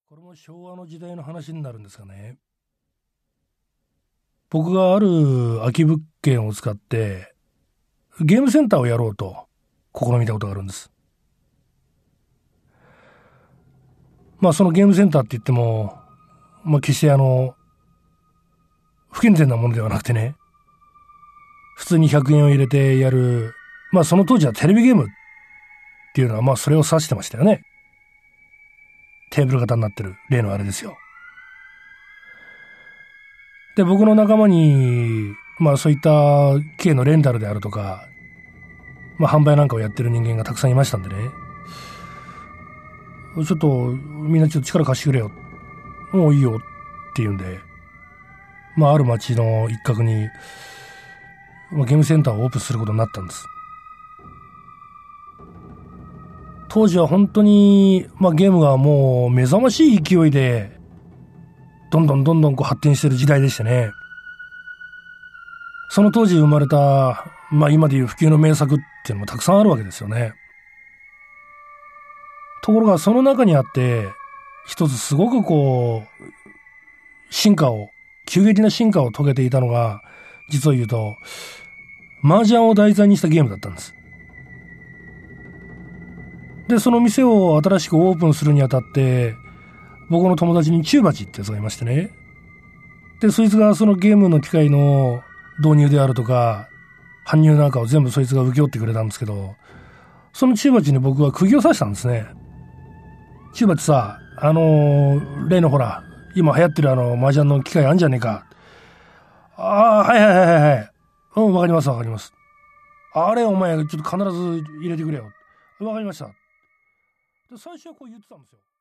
これも昭和の時代の話になるんですがね、僕がある空き物件を使ってゲームセンターをやろうと試みたことがあるんです。そのゲームセンターって言っても、決して不健全なものではなくてね、普通に100円を入れてやる、その当時はテレビゲームっていうのはそれを指してましたよね。テーブル型になってる例のあれですよ。で、僕の仲間にそういった機械のレンタルであるとか、販売なんかをやってる人間がたくさんいましたんでね、ちょっとみんなちょっと力貸してくれよ、もういいよっていうんで、ある町の一角にゲームセンターをオープンすることになったんです。当時は本当に、ゲームがもう目覚ましい勢いでどんどん発展してる時代でしてね、その当時生まれた、今でいう普及の名作っていうのもたくさんあるわけですよね。ところがその中にあって一つすごく急激な進化を遂げていたのが、実を言うと麻雀を題材にしたゲームだったんです。で、その店を新しくオープンするにあたって、僕の友達にチューバチってやつがいましてね。で、そいつがそのゲームの機械の導入であるとか、搬入なんかを全部そいつが請け負ってくれたんですけど、そのチューバチに僕は釘を刺したんですね。チューバチさ、例のほら、今流行ってる麻雀の機械あんじゃねえか。はい。わかります。あれお前ちょっと必ず入れてくれよ。わかりました。で、最初はこう言ってたんですよ。